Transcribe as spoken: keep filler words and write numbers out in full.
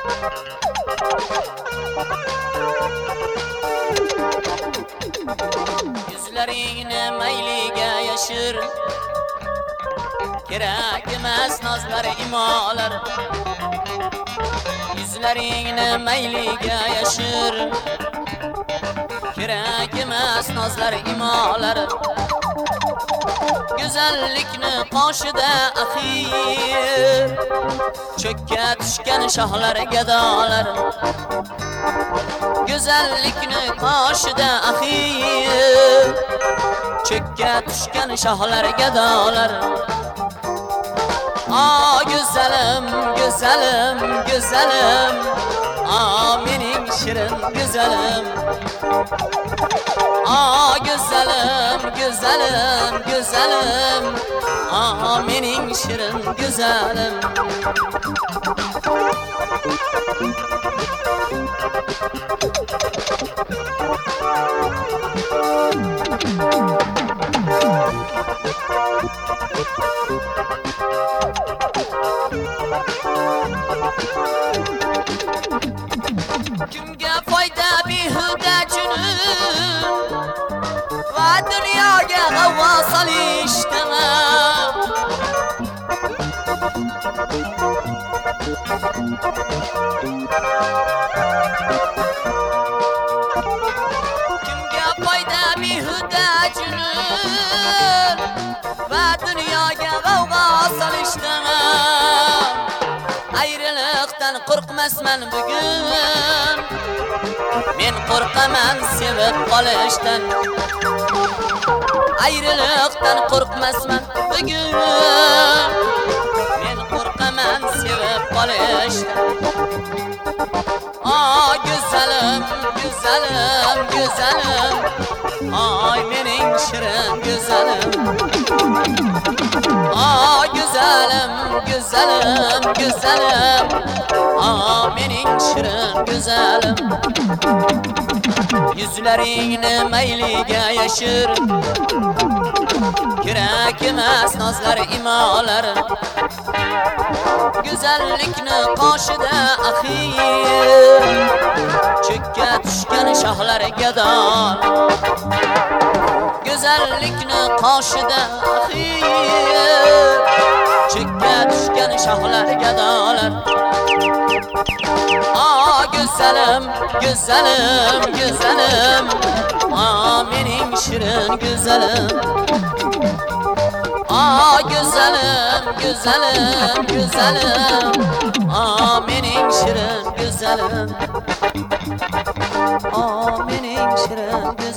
Yüzleringni mayliga yashir, kerak emas nozlar imolar. Yüzleringni mayliga yashir, kerak emas nozlar imolar. Go'zallikni qoshida axir, cho'kka tushgan shohlar gadolar. Go'zallikni qoshida axir, cho'kka tushgan shohlar gadolar. Ah güzelim, güzelim, güzelim, ah mening shirin güzelim. Ah güzelim, güzelim, güzelim, ah mening shirin güzelim. Kimga foyda behuda junud va dunyoga g'avg'o solishdimi? Kimga foyda behuda junud va dunyoga g'avg'o solishdimi? Ayriliqdan qo'rqmasman bugun, men qo'rqaman sevib qolishdan. Ayriliqdan qo'rqmasman bugun, men qo'rqaman sevib qolishdan. Ay güzelim, güzelim, güzelim, ay mening shirin güzelim. Ah güzelim, güzelim, güzelim, ah mening shirin güzelim. Yüzleringni mayliga yashir, kerak emas nozlar imolar. Go'zallikni qoshida axir, cho'kka tushgan shohlar gadolar. Go'zallikni qoshida axir, cho'kka tushgan shohlar gadolar. Ah güzelim, güzelim, güzelim, ah mening shirin güzelim. Ah güzelim, güzelim, güzelim, ah mening shirin güzelim. Ah mening shirin güzelim.